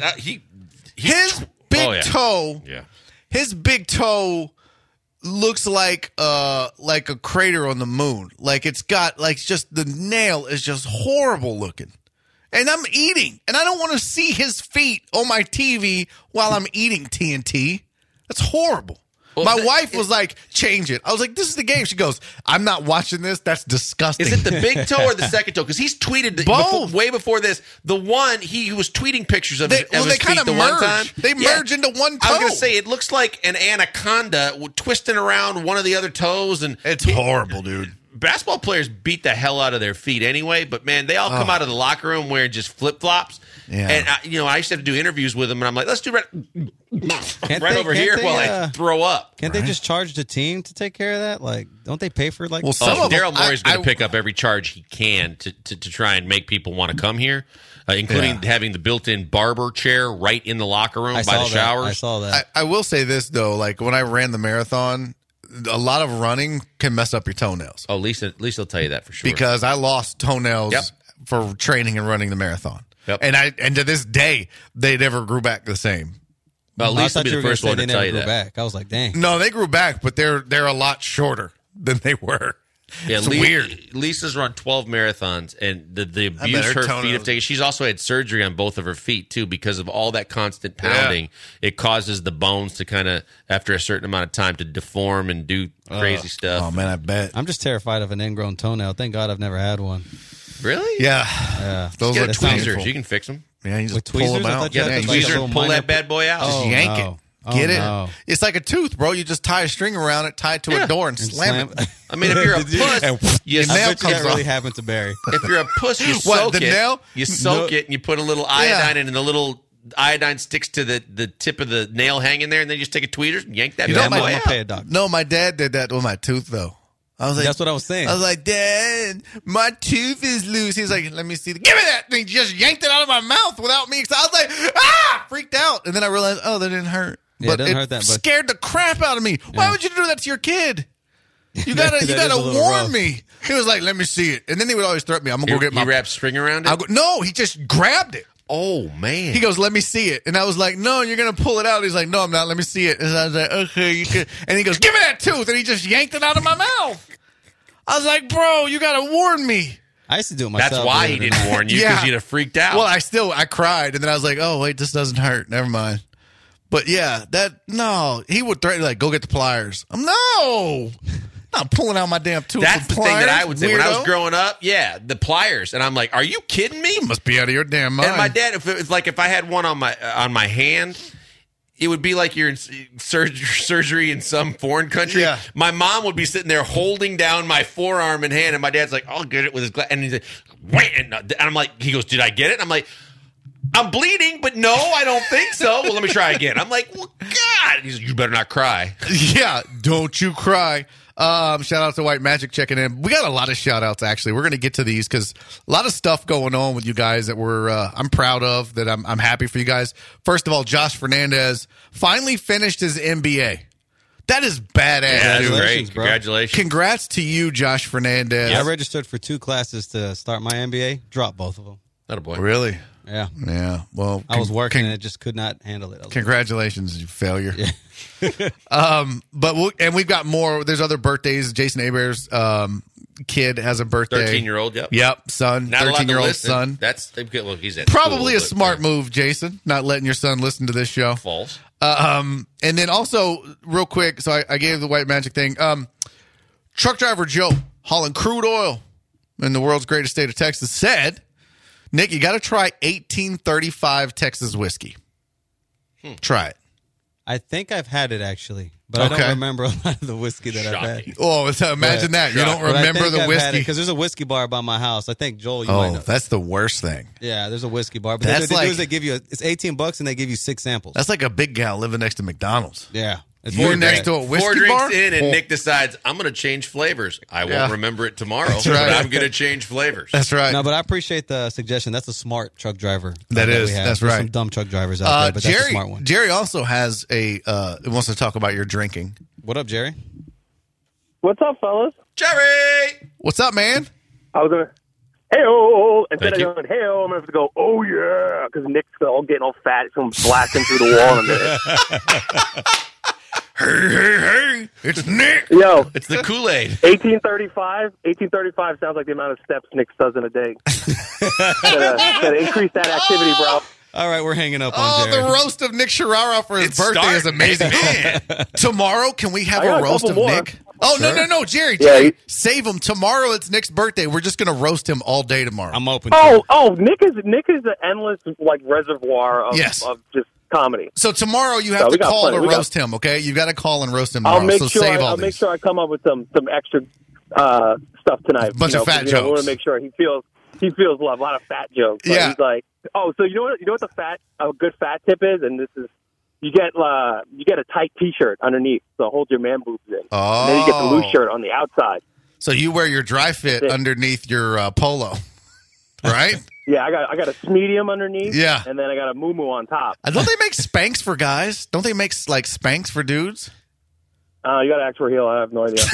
His big toe. Yeah. His big toe looks like a crater on the moon. Like it's got just the nail is just horrible looking. And I'm eating, and I don't want to see his feet on my TV while I'm eating TNT. That's horrible. Well, my wife was like, change it. I was like, this is the game. She goes, I'm not watching this. That's disgusting. Is it the big toe or the second toe? Because he's tweeted both. Way before this. The one, he was tweeting pictures of his feet the merge. One time. They merge into one toe. I was going to say, it looks like an anaconda twisting around one of the other toes. And it's horrible, dude. Basketball players beat the hell out of their feet anyway, but man, they all come out of the locker room wearing just flip flops. Yeah. And I used to have to do interviews with them, and I'm like, let's do right over here while I throw up. Can't they just charge the team to take care of that? Like, don't they pay for like? Well, Daryl Morey's going to pick up every charge he can to try and make people want to come here, including having the built-in barber chair right in the locker room by the showers. I saw that. I will say this though, like when I ran the marathon. A lot of running can mess up your toenails. Oh, Lisa will tell you that for sure. Because I lost toenails for training and running the marathon. Yep. And to this day, they never grew back the same. Well, Lisa will be the first one to tell you that. Back. I was like, dang. No, they grew back, but they're a lot shorter than they were. Yeah, it's weird. Lisa's run 12 marathons, and the abuse her feet have taken. She's also had surgery on both of her feet, too, because of all that constant pounding. Yeah. It causes the bones to kind of, after a certain amount of time, to deform and do crazy stuff. Oh, man, I bet. I'm just terrified of an ingrown toenail. Thank God I've never had one. Really? Yeah. Those are tweezers. You can fix them. Yeah, you just pull them out. Yeah, tweezer, pull that bad boy out. Just yank it. Get it? It's like a tooth, bro. You just tie a string around it, tie it to a door, and slam it. I mean, if you're a puss, your nail comes off. Really happened to Barry. If you're a puss, you soak it. You soak it, and you put a little iodine in the little iodine sticks to the tip of the nail hanging there, and then you just take a tweeter and yank that You know, bad my boy dad- out. Pay a doctor. No, my dad did that with my tooth, though. I was like, That's what I was saying. I was like, Dad, my tooth is loose. He's like, let me see. Give me that thing. He just yanked it out of my mouth without me. So I was like, freaked out. And then I realized, oh, that didn't hurt. Yeah, it doesn't hurt that much. Scared the crap out of me. Why would you do that to your kid? You gotta, That you is a gotta little warn rough. me. He was like, let me see it. And then he would always threaten me. I'm gonna go get my. He wrapped string around it? No, he just grabbed it. Oh, man. He goes, let me see it. And I was like, no, you're going to pull it out. He's like, no, I'm not. Let me see it. And I was like, okay, you can. And he goes, give me that tooth. And he just yanked it out of my mouth. I was like, bro, you got to warn me. I used to do it myself. That's why he believe it or didn't not. warn you, Yeah. because you'd have freaked out. Well, I cried. And then I was like, oh, wait, this doesn't hurt. Never mind. But yeah, no, he would threaten, like, go get the pliers. No, not pulling out my damn tooth. That's the with thing that pliers, I would say. When I was weirdo. growing up, yeah, the pliers. And I'm like, are you kidding me? You must be out of your damn mind. And my dad, if it was like if I had one on my hand, it would be like you're in surgery in some foreign country. Yeah. My mom would be sitting there holding down my forearm and hand, and my dad's like, "I'll get it with his glass." And he's like, "Wait!" And I'm like, he goes, "Did I get it?" I'm like, "I'm bleeding, but no, I don't think so." Well, let me try again. I'm like, "Well, God!" He's like, "You better not cry." Yeah, don't you cry. Shout out to White Magic checking in. We got a lot of shout outs, actually. We're going to get to these because a lot of stuff going on with you guys that I'm proud of, that I'm happy for you guys. First of all, Josh Fernandez finally finished his MBA. That is badass. Yeah, that's dude. great. bro. Congratulations. Congrats to you, Josh Fernandez. I registered for 2 classes to start my MBA. Dropped both of them. Attaboy. Really? Yeah. Yeah. Well, I was working and I just could not handle it. I was congratulations, you failure. But we've got more. There's other birthdays. Jason Abear's kid has a birthday. 13-year-old, yep. Yep, son. Not allowed to 13-year-old listen. son. That's look, he's at Probably school, a smart but, move, Jason, not letting your son listen to this show. False. And then also, real quick, so I gave the White Magic thing. Truck driver Joe, hauling crude oil in the world's greatest state of Texas, said, Nick, you got to try 1835 Texas whiskey. Try it. I think I've had it, actually. But I don't remember a lot of the whiskey that I've had. Shocking. Oh, so imagine that. You don't remember the whiskey. Because there's a whiskey bar by my house. I think, Joel, you might know. That's the worst thing. Yeah, there's a whiskey bar. But That's what they do like- is they give you, it's $18 and they give you 6 samples. That's like a big gal living next to McDonald's. Yeah. It's You're really next bad. to a whiskey 4 drinks bar? in, and Oh. Nick decides, I'm going to change flavors. I Yeah. won't remember it tomorrow, That's but right. I'm going to change flavors. That's right. No, but I appreciate the suggestion. That's a smart truck driver. That is. we have. That's There's right. some dumb truck drivers out there, but that's a smart one. Jerry also has wants to talk about your drinking. What up, Jerry? What's up, fellas? Jerry! What's up, man? I was going to, hey-oh, instead Thank you. of going, hey-oh, I'm going to have to go, oh, yeah, because Nick's all getting all fat. He's going to blast him through the wall in a minute. Hey, it's Nick. Yo, It's the Kool-Aid. 1835 sounds like the amount of steps Nick does in a day. Gotta increase that activity, bro. All right, we're hanging up on Oh, Jerry. the roast of Nick Sharara for his It's birthday is starting. amazing. Man. Tomorrow, can we have I got a a roast of couple more. Nick? Oh, no, Jerry. Yeah, Jerry, save him. Tomorrow, it's Nick's birthday. We're just going to roast him all day tomorrow. I'm open to it. Nick is an endless reservoir of, Yes. of just comedy. So tomorrow, you So have we to got call plenty. to We got- roast him, okay? You got to call and roast him tomorrow. I'll make so sure save all I'll these. make sure I come up with some extra stuff tonight. Bunch of fat We jokes. want to make sure he feels love. A lot of fat jokes. But Yeah. He's like, oh, so you know what a good fat tip is, and this is you get a tight T-shirt underneath, so hold your man boobs in. Oh. And then you get the loose shirt on the outside. So you wear your dry fit Yeah. underneath your polo, right? Yeah, I got a medium underneath. Yeah. and then I got a moo on top. Don't they make Spanx for guys? Don't they make like Spanx for dudes? You got to ask for heel. I have no idea.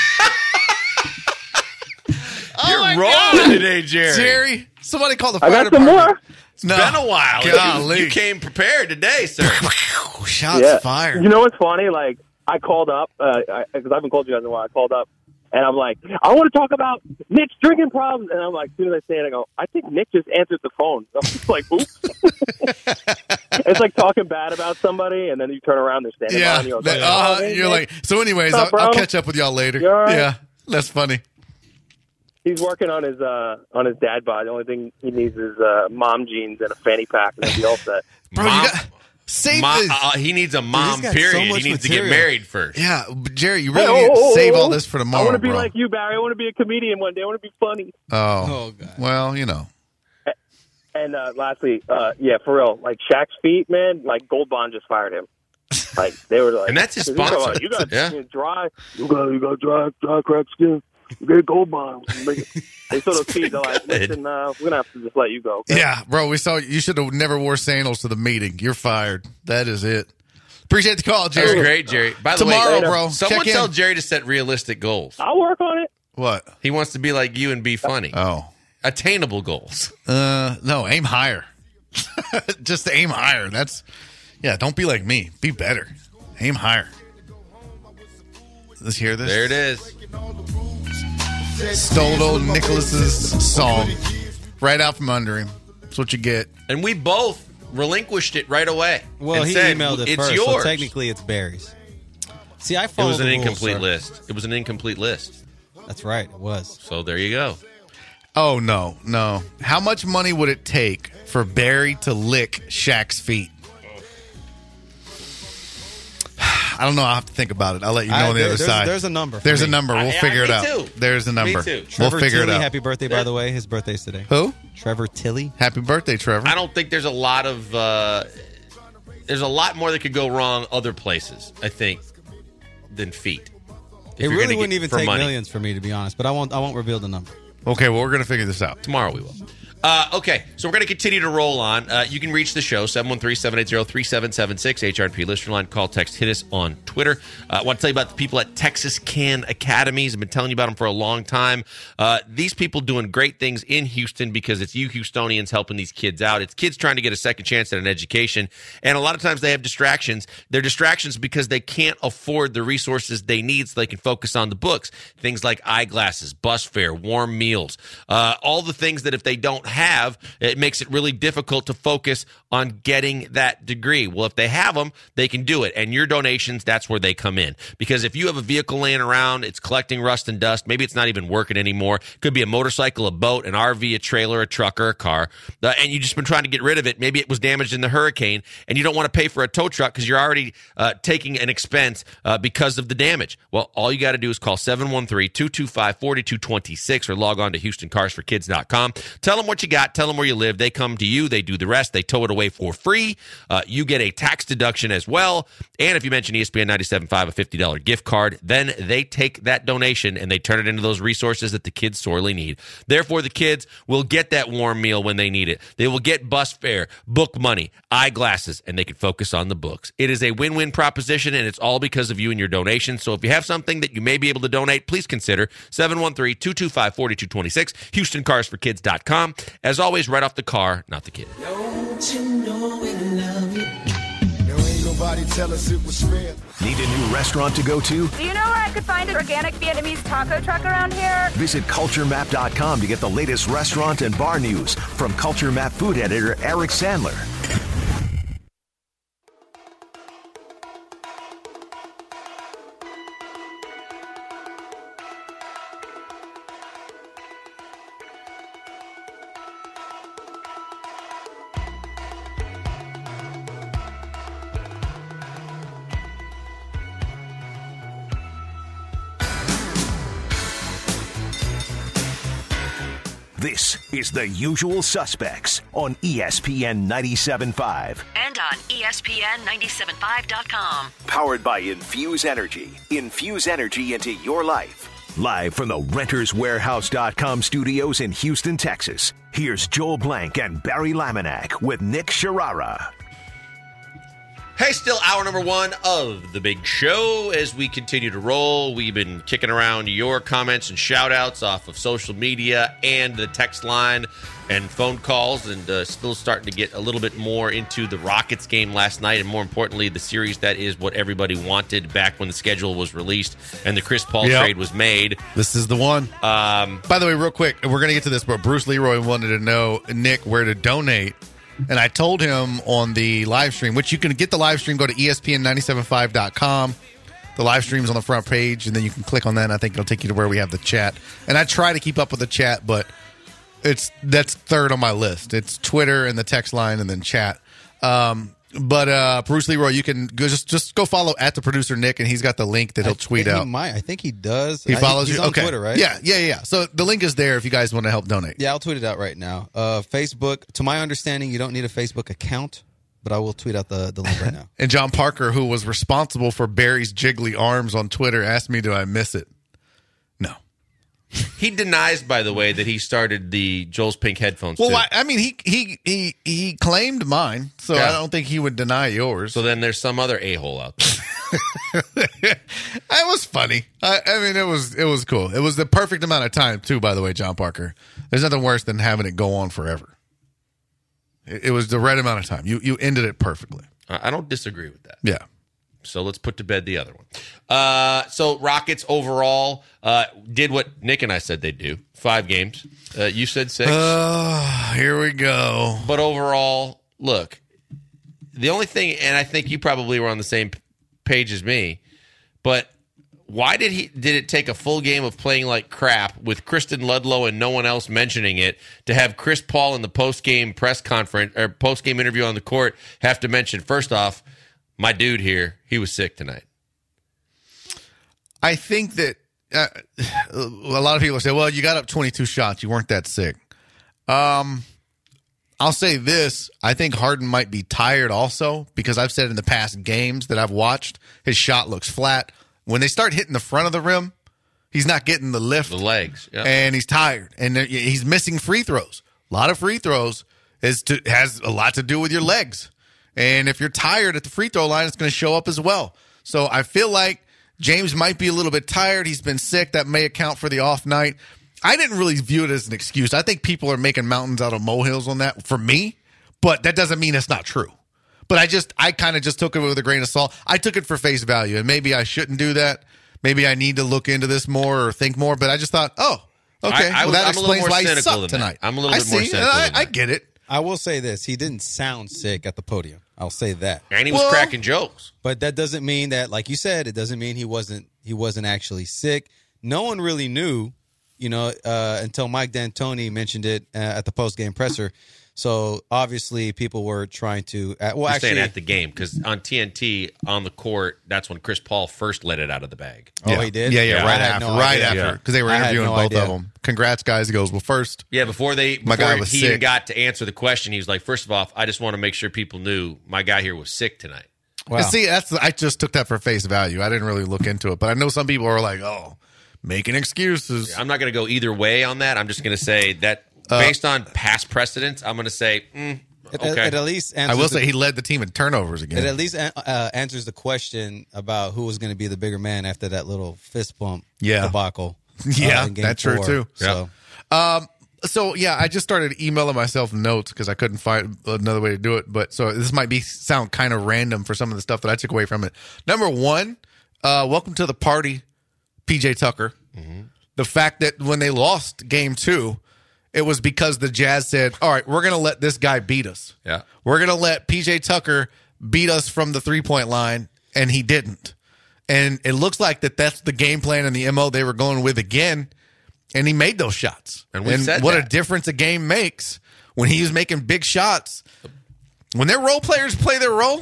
You're rolling today, Jerry. Jerry, somebody call the I fire got some department. more. No. Been a while. Golly. You came prepared today, sir. Shots Yeah. fired. You know what's funny? Like, I called up, because I haven't called you guys in a while. I called up, and I'm like, I want to talk about Nick's drinking problems. And I'm like, as soon as I say it, I go, I think Nick just answered the phone. So I'm just like, oops. It's like talking bad about somebody, and then you turn around, they're standing Yeah. behind you. I was like, You're like, so anyways, What's up, I'll bro? catch up with y'all later. You all right? Yeah, that's funny. He's working on his dad bod. The only thing he needs is mom jeans and a fanny pack, and he'll be all set. Bro, Mom- you got save Mom, this. he needs a mom, got so period. much He needs to get material. married first. Yeah, but Jerry, you really need to save all this for tomorrow, I want to be bro. like you, Barry. I want to be a comedian one day. I want to be funny. Oh, Oh, God. well, you know. And lastly, yeah, for real, like Shaq's feet, man, like Gold Bond just fired him. Like they were like, and that's his sponsor. You got yeah. dry, you got dry crack skin. You get Gold Bond. They sort of feet. They're like, listen, we're gonna have to just let you go. Okay? Yeah, bro, we saw you should have never wore sandals to the meeting. You're fired. That is it. Appreciate the call, Jerry. That was great, Jerry. By the Tomorrow, way, bro, someone check tell in. Jerry to set realistic goals. I'll work on it. What? He wants to be like you and be funny. Oh. Attainable goals. No, aim higher. Just aim higher. Don't be like me. Be better. Aim higher. Let's hear this. There it is. Stole old Nicholas's song right out from under him. That's what you get. And we both relinquished it right away. Well, and he said, emailed it it's first, yours. so technically it's Barry's. See, I It followed was an the rules, incomplete sir. list. It was an incomplete list. That's right, it was. So there you go. Oh, no. How much money would it take for Barry to lick Shaq's feet? I don't know. I'll have to think about it. I'll let you know on the other side. There's a number. There's a number. We'll figure it me out. too. There's a number. Me too. We'll Trevor figure Tilley, it out. happy birthday, by the way. His birthday's today. Who? Trevor Tilley. Happy birthday, Trevor. I don't think there's a lot of there's a lot more that could go wrong other places, I think, than feet. If It you're really gonna wouldn't get even for take money. millions for me, to be honest. But I won't reveal the number. Okay, well, we're going to figure this out. Tomorrow we will. Okay, so we're going to continue to roll on. You can reach the show, 713-780-3776, HRP listener line. Call, text, hit us on Twitter. I want to tell you about the people at Texas Can Academies. I've been telling you about them for a long time. These people doing great things in Houston because it's you Houstonians helping these kids out. It's kids trying to get a second chance at an education, and a lot of times they have distractions. They're distractions because they can't afford the resources they need so they can focus on the books. Things like eyeglasses, bus fare, warm meals, all the things that if they don't have, it makes it really difficult to focus on getting that degree. Well, if they have them, they can do it. And your donations, that's where they come in. Because if you have a vehicle laying around, it's collecting rust and dust, maybe it's not even working anymore. It could be a motorcycle, a boat, an RV, a trailer, a truck, or a car. And you've just been trying to get rid of it. Maybe it was damaged in the hurricane, and you don't want to pay for a tow truck because you're already taking an expense because of the damage. Well, all you got to do is call 713-225-4226 or log on to HoustonCarsForKids.com. Tell them what you got. Tell them where you live. They come to you. They do the rest. They tow it away for free. You get a tax deduction as well. And if you mention ESPN 97.5, a $50 gift card, then they take that donation and they turn it into those resources that the kids sorely need. Therefore, the kids will get that warm meal when they need it. They will get bus fare, book money, eyeglasses, and they can focus on the books. It is a win-win proposition, and it's all because of you and your donation. So if you have something that you may be able to donate, please consider 713-225-4226, HoustonCarsForKids.com. As always, right off the car, not the kid. Don't you know we love you? There ain't nobody tell us it was fair. Need a new restaurant to go to? Do you know where I could find an organic Vietnamese taco truck around here? Visit CultureMap.com to get the latest restaurant and bar news from Culture Map food editor Eric Sandler. This is The Usual Suspects on ESPN 97.5. And on ESPN975.com. Powered by Infuse Energy. Infuse energy into your life. Live from the RentersWarehouse.com studios in Houston, Texas. Here's Joel Blank and Barry Laminack with Nick Sharara. Hey, still hour number one of the big show as we continue to roll. We've been kicking around your comments and shout-outs off of social media and the text line and phone calls, and still starting to get a little bit more into the Rockets game last night, and more importantly, the series that is what everybody wanted back when the schedule was released and the Chris Paul trade was made. This is the one. By the way, real quick, we're going to get to this, but Bruce Leroy wanted to know, Nick, where to donate. And I told him on the live stream, which you can get the live stream, go to ESPN975.com. The live stream's on the front page, and then you can click on that, and I think it'll take you to where we have the chat. And I try to keep up with the chat, but that's third on my list. It's Twitter and the text line and then chat. But Bruce Leroy, you can just go follow at the producer Nick, and he's got the link that he'll tweet out. I think he does. He follows he's you? on Okay. Twitter, right? Yeah. So the link is there if you guys want to help donate. Yeah, I'll tweet it out right now. Facebook, to my understanding, you don't need a Facebook account, but I will tweet out the link right now. And John Parker, who was responsible for Barry's jiggly arms on Twitter, asked me, do I miss it? No. He denies, by the way, that he started the Joel's Pink headphones. Well, too. I mean, he claimed mine, so Yeah. I don't think he would deny yours. So then there's some other a-hole out there. It was funny. I mean, it was cool. It was the perfect amount of time, too, by the way, John Parker. There's nothing worse than having it go on forever. It was the right amount of time. You ended it perfectly. I don't disagree with that. Yeah. So let's put to bed the other one. So Rockets overall did what Nick and I said they'd do. 5 games. You said 6. Here we go. But overall, look, the only thing, and I think you probably were on the same page as me, but why did it take a full game of playing like crap with Kristen Ludlow and no one else mentioning it to have Chris Paul in the post-game press conference or post-game interview on the court have to mention, first off, my dude here, he was sick tonight. I think that a lot of people say, well, you got up 22 shots. You weren't that sick. I'll say this. I think Harden might be tired also because I've said in the past games that I've watched, his shot looks flat. When they start hitting the front of the rim, he's not getting the lift. The legs. Yeah. And he's tired. And he's missing free throws. A lot of free throws has a lot to do with your legs. And if you're tired at the free throw line, it's going to show up as well. So I feel like James might be a little bit tired. He's been sick. That may account for the off night. I didn't really view it as an excuse. I think people are making mountains out of molehills on that for me, but that doesn't mean it's not true. But I kind of just took it with a grain of salt. I took it for face value, and maybe I shouldn't do that. Maybe I need to look into this more or think more, but I just thought, oh, okay. That explains why he sucked tonight. I'm a little bit more cynical than that. I get it. I will say this. He didn't sound sick at the podium. I'll say that. And he was cracking jokes. But that doesn't mean that, like you said, it doesn't mean he wasn't actually sick. No one really knew, until Mike D'Antoni mentioned it at the post-game presser. So obviously people were trying to saying at the game because on TNT on the court, that's when Chris Paul first let it out of the bag. Oh, he did? Yeah, right after because they were interviewing both of them. Congrats, guys. He goes, well, first. Yeah, before he even got to answer the question, he was like, first of all, I just want to make sure people knew my guy here was sick tonight. Wow. And see, I just took that for face value. I didn't really look into it, but I know some people are like, oh, making excuses. I'm not going to go either way on that. I'm just going to say that based on past precedents, I'm going to say, okay. It at least I will say he led the team in turnovers again. It at least answers the question about who was going to be the bigger man after that little fist bump debacle. Yeah, that's true too. So. So I just started emailing myself notes because I couldn't find another way to do it. But so this might sound kind of random for some of the stuff that I took away from it. Number one, welcome to the party, PJ Tucker. Mm-hmm. The fact that when they lost game 2, it was because the Jazz said, all right, we're going to let this guy beat us. Yeah. We're going to let PJ Tucker beat us from the 3-point line, and he didn't. And it looks like that's the game plan and the MO they were going with again, and he made those shots. And we said what that. a difference a game makes when he's making big shots. When their role players play their role,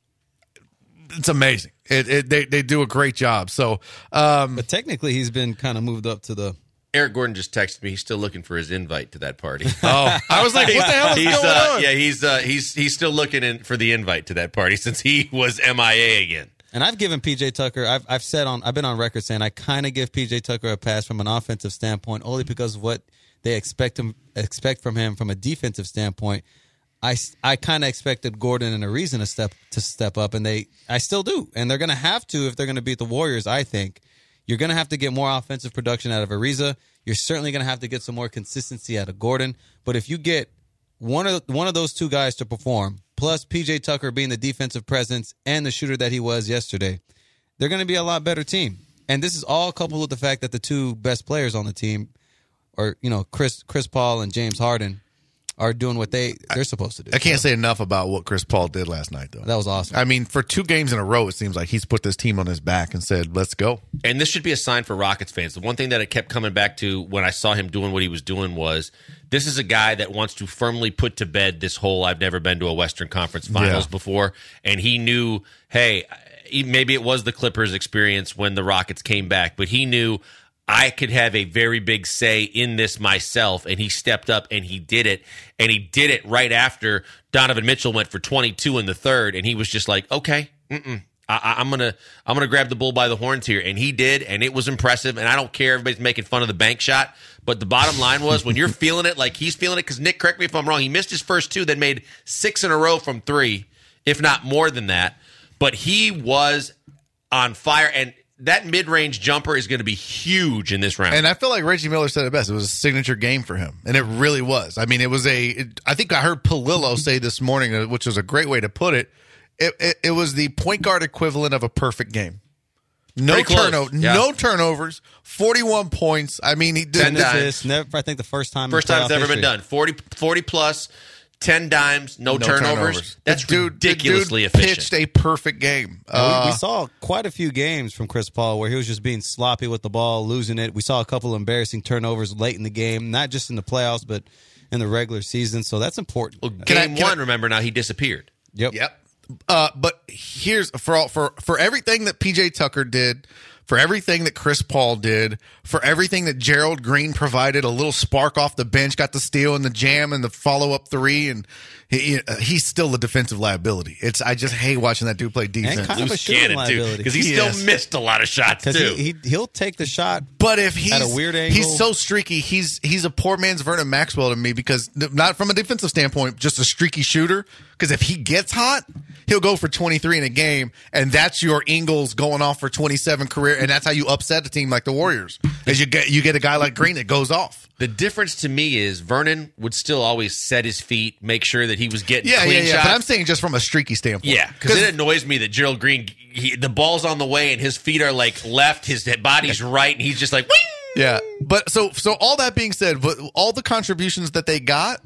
it's amazing. They do a great job. So, but technically, he's been kind of moved up to the. Eric Gordon just texted me. He's still looking for his invite to that party. Oh, I was like, what the hell is going on? Yeah, he's still looking for the invite to that party since he was MIA again. And I've given PJ Tucker. I've been on record saying I kind of give PJ Tucker a pass from an offensive standpoint only because of what they expect from him from a defensive standpoint. I kind of expected Gordon and Ariza to step up, and I still do, and they're going to have to if they're going to beat the Warriors. I think you're going to have to get more offensive production out of Ariza. You're certainly going to have to get some more consistency out of Gordon. But if you get one of those two guys to perform, plus PJ Tucker being the defensive presence and the shooter that he was yesterday, they're going to be a lot better team. And this is all coupled with the fact that the two best players on the team are, Chris Paul and James Harden are doing what they're supposed to do. I can't say enough about what Chris Paul did last night, though. That was awesome. I mean, for 2 games in a row, it seems like he's put this team on his back and said, let's go. And this should be a sign for Rockets fans. The one thing that it kept coming back to when I saw him doing what he was doing was this is a guy that wants to firmly put to bed this whole I've never been to a Western Conference Finals before. And he knew, hey, maybe it was the Clippers experience when the Rockets came back, but he knew I could have a very big say in this myself, and he stepped up and he did it. And he did it right after Donovan Mitchell went for 22 in the third, and he was just like, okay, I'm gonna grab the bull by the horns here, and he did, and it was impressive. And I don't care, everybody's making fun of the bank shot, but the bottom line was when you're feeling it like he's feeling it, because Nick, correct me if I'm wrong, he missed his first 2, then made 6 in a row from 3, if not more than that. But he was on fire, and that mid-range jumper is going to be huge in this round. And I feel like Reggie Miller said it best. It was a signature game for him, and it really was. I mean, I think I heard Palillo say this morning, which was a great way to put it. It was the point guard equivalent of a perfect game. No turnovers, 41 points. I mean, he did 10 assists. I think the first time it's ever been done. 40 plus. 10 dimes, no turnovers. That's ridiculously efficient. Pitched a perfect game. We saw quite a few games from Chris Paul where he was just being sloppy with the ball, losing it. We saw a couple embarrassing turnovers late in the game, not just in the playoffs, but in the regular season. So that's important. Well, game one, remember now, he disappeared. Yep. But here's for everything that PJ Tucker did, for everything that Chris Paul did, for everything that Gerald Green provided, a little spark off the bench, got the steal and the jam and the follow-up 3, and he's still a defensive liability. I just hate watching that dude play defense. And kind of a shooting liability. Because he still missed a lot of shots, too. He'll take the shot, but if he's at a weird angle. He's so streaky. He's a poor man's Vernon Maxwell to me, because not from a defensive standpoint, just a streaky shooter. Because if he gets hot, he'll go for 23 in a game, and that's your Ingles going off for 27 career, and that's how you upset a team like the Warriors. As you get a guy like Green that goes off. The difference to me is Vernon would still always set his feet, make sure that he was getting clean shots. But I'm saying just from a streaky standpoint. Yeah, because it annoys me that Gerald Green, the ball's on the way and his feet are like left, his body's right, and he's just like, wing! Yeah, but so all that being said, but all the contributions that they got,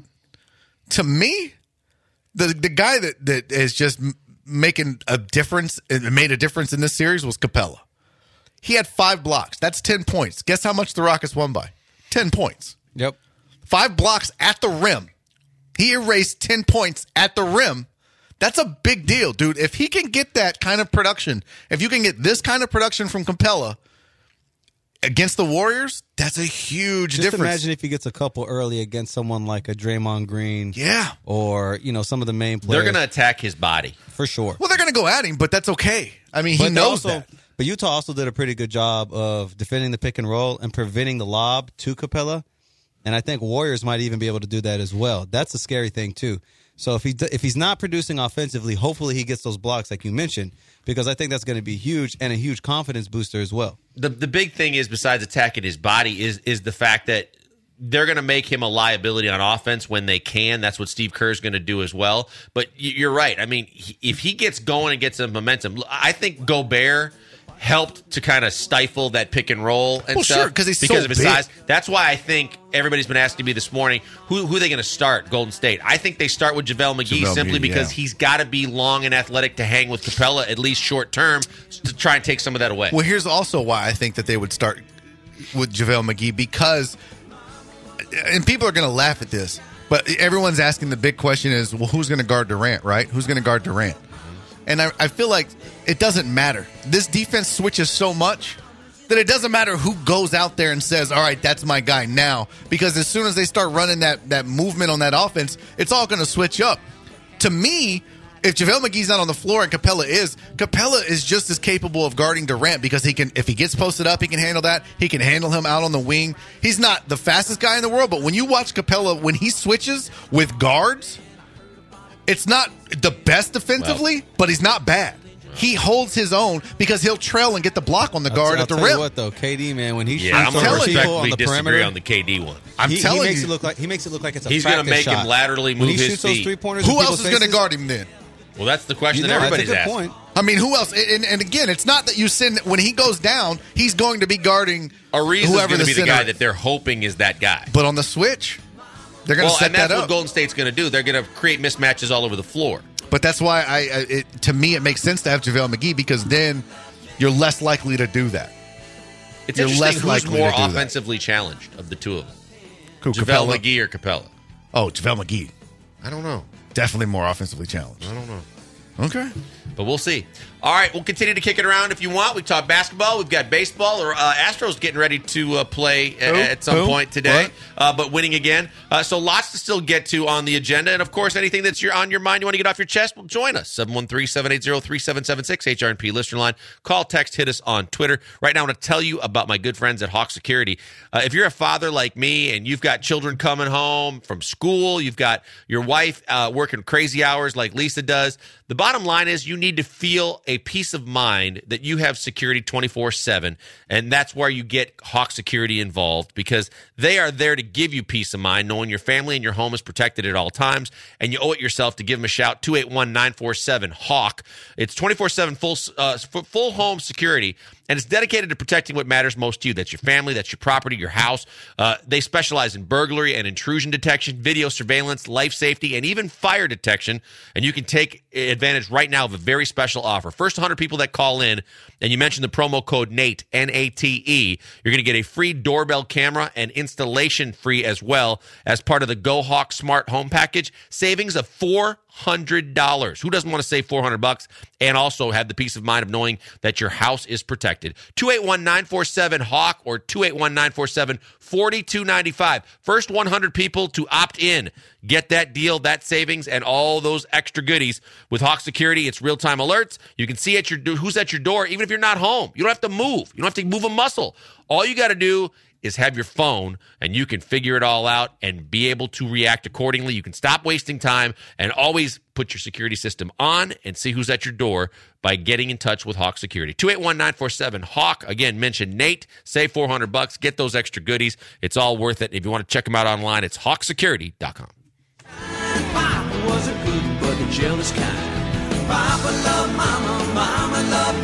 to me, the guy that is just making a difference and made a difference in this series was Capella. He had 5 blocks. That's 10 points. Guess how much the Rockets won by? 10 points. Yep. 5 blocks at the rim. He erased 10 points at the rim. That's a big deal, dude. If he can get that kind of production, if you can get this kind of production from Capella against the Warriors, that's a huge difference. Just imagine if he gets a couple early against someone like a Draymond Green. Yeah. Or, some of the main players. They're going to attack his body. For sure. Well, they're going to go at him, but that's okay. I mean, he knows that. But Utah also did a pretty good job of defending the pick and roll and preventing the lob to Capella. And I think Warriors might even be able to do that as well. That's a scary thing, too. So if he's not producing offensively, hopefully he gets those blocks like you mentioned, because I think that's going to be huge and a huge confidence booster as well. The big thing is, besides attacking his body, is the fact that they're going to make him a liability on offense when they can. That's what Steve Kerr's going to do as well. But you're right. I mean, if he gets going and gets some momentum, I think Gobert helped to kind of stifle that pick and roll and stuff. Sure, because of his big size. That's why I think everybody's been asking me this morning, who are they going to start, Golden State? I think they start with JaVale McGee because he's got to be long and athletic to hang with Capella, at least short term, to try and take some of that away. Well, here's also why I think that they would start with JaVale McGee, because, and people are going to laugh at this, but everyone's asking the big question is, well, who's going to guard Durant, right? Who's going to guard Durant? And I feel like it doesn't matter. This defense switches so much that it doesn't matter who goes out there and says, all right, that's my guy now. Because as soon as they start running that movement on that offense, it's all going to switch up. To me, if JaVale McGee's not on the floor and Capella is just as capable of guarding Durant, because if he gets posted up, he can handle that. He can handle him out on the wing. He's not the fastest guy in the world, but when you watch Capella, when he switches with guards, it's not the best defensively, but he's not bad. He holds his own because he'll trail and get the block on the guard at the rim. I'll tell you what, though, KD, man, when he shoots I'm going to respectfully on the disagree perimeter, on the KD one. He makes it look like it's a he's going to make shot. him laterally move when he his shoots feet. Those three-pointers, who else is going to guard him then? Well, that's the question that everybody's that's a good asking. point. I mean, who else? And again, it's not that you send when he goes down, he's going to be guarding Ariza's whoever going to be the center guy that they're hoping is that guy. But on the switch, they're going to set that up. And that's what Golden State's going to do. They're going to create mismatches all over the floor. But that's why to me it makes sense to have JaVale McGee, because then you're less likely to do that. It's interesting who's more offensively challenged of the two of them. Who, JaVale Capella? McGee or Capella? Oh, JaVale McGee. I don't know. Definitely more offensively challenged. I don't know. Okay. But we'll see. All right, we'll continue to kick it around if you want. We talk basketball. We've got baseball. Or Astros getting ready to play at some point today, but winning again. So lots to still get to on the agenda. And, of course, anything that's on your mind you want to get off your chest, well, join us. 713-780-3776, HRNP listener line. Call, text, hit us on Twitter. Right now I want to tell you about my good friends at Hawk Security. If you're a father like me and you've got children coming home from school, you've got your wife working crazy hours like Lisa does, the bottom line is you need to feel a peace of mind that you have security 24/7, and that's where you get Hawk Security involved, because they are there to give you peace of mind, knowing your family and your home is protected at all times, and you owe it yourself to give them a shout. 281-947-HAWK. It's 24/7 full home security, and it's dedicated to protecting what matters most to you. That's your family, that's your property, your house. They specialize in burglary and intrusion detection, video surveillance, life safety, and even fire detection. And you can take advantage right now of a very special offer. First 100 people that call in, and you mention the promo code NATE, N-A-T-E, you're going to get a free doorbell camera and installation free as well as part of the Go Hawk Smart Home Package. Savings of $400. Who doesn't want to save $400 and also have the peace of mind of knowing that your house is protected? 281-947-HAWK or 281-947-4295. First 100 people to opt in get that deal, that savings, and all those extra goodies. With Hawk Security, it's real-time alerts. You can see who's at your door, even if you're not home. You don't have to move. You don't have to move a muscle. All you got to do is have your phone, and you can figure it all out and be able to react accordingly. You can stop wasting time and always put your security system on and see who's at your door by getting in touch with Hawk Security. 281-947-HAWK. Again, mention Nate. Save $400. Get those extra goodies. It's all worth it. If you want to check them out online, it's hawksecurity.com. Papa was a good but a jealous kind. Papa loved mama, mama loved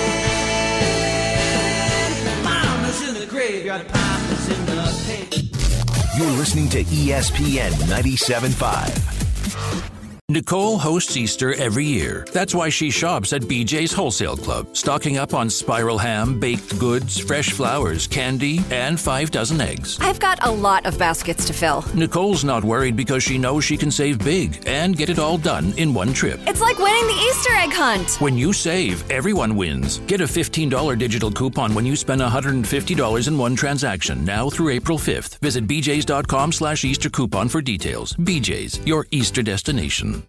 man. Mama's in the graveyard, papa's in the pit. You're listening to ESPN 97.5. Nicole hosts Easter every year. That's why she shops at BJ's Wholesale Club, stocking up on spiral ham, baked goods, fresh flowers, candy, and 5 dozen eggs. I've got a lot of baskets to fill. Nicole's not worried because she knows she can save big and get it all done in one trip. It's like winning the Easter egg hunt. When you save, everyone wins. Get a $15 digital coupon when you spend $150 in one transaction, now through April 5th. Visit bjs.com/Easter coupon for details. BJ's, your Easter destination.